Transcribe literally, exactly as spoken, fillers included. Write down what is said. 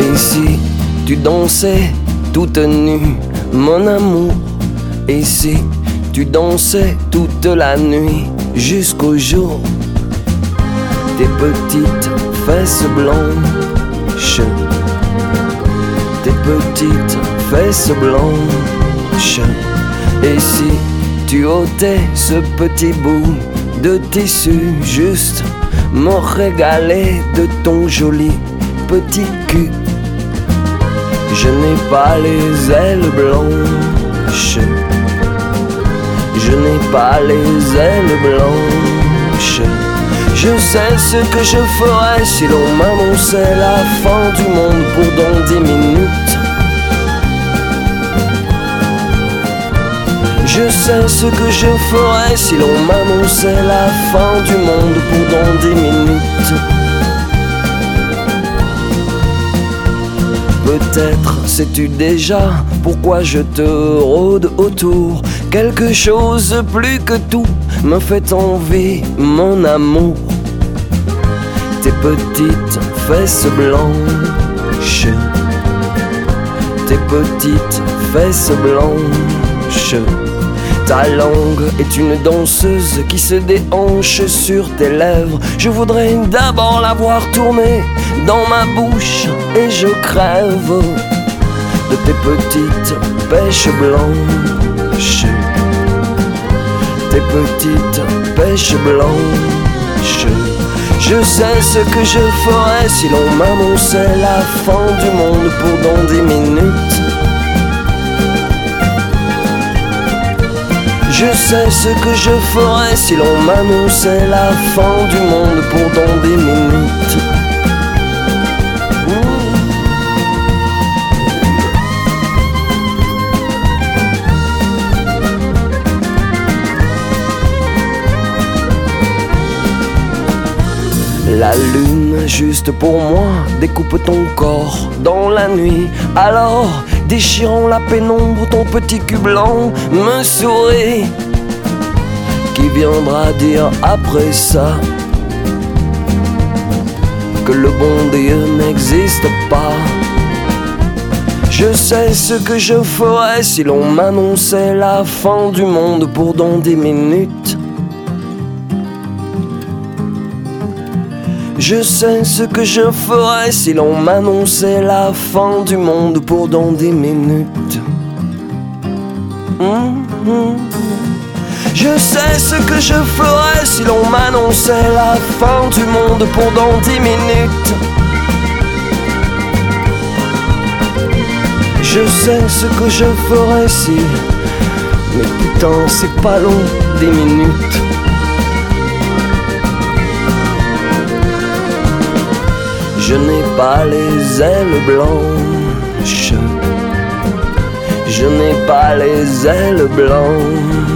Et si tu dansais toute nue, mon amour? Et si tu dansais toute la nuit jusqu'au jour? Tes petites fesses blanches, tes petites fesses blanches. Et si tu ôtais ce petit bout de tissu, juste me régaler de ton joli petit cul? Je n'ai pas les ailes blanches, je n'ai pas les ailes blanches. Je sais ce que je ferais si l'on m'annonçait la fin du monde pour dans dix minutes. Je sais ce que je ferais si l'on m'annonçait la fin du monde pour dans dix minutes. Peut-être sais-tu déjà pourquoi je te rôde autour. Quelque chose plus que tout me fait envie, mon amour. Tes petites fesses blanches, tes petites fesses blanches. Ta langue est une danseuse qui se déhanche sur tes lèvres. Je voudrais d'abord la voir tourner dans ma bouche et je crève de tes petites pêches blanches, tes petites pêches blanches. Je sais ce que je ferais si l'on m'annonçait la fin du monde pour dans dix minutes. Je sais ce que je ferais si l'on m'annonçait la fin du monde pour dans dix minutes. La lune, juste pour moi, découpe ton corps dans la nuit. Alors, déchirant la pénombre, ton petit cul blanc me sourit. Qui viendra dire après ça que le bon Dieu n'existe pas? Je sais ce que je ferais si l'on m'annonçait la fin du monde pour dans dix minutes. Je sais ce que je ferais si l'on m'annonçait la fin du monde pour dans dix minutes. Mmh. Je sais ce que je ferais si l'on m'annonçait la fin du monde pour dans dix minutes. Je sais ce que je ferais si... Mais putain, c'est pas long, dix minutes. Je n'ai pas les ailes blanches, je n'ai pas les ailes blanches.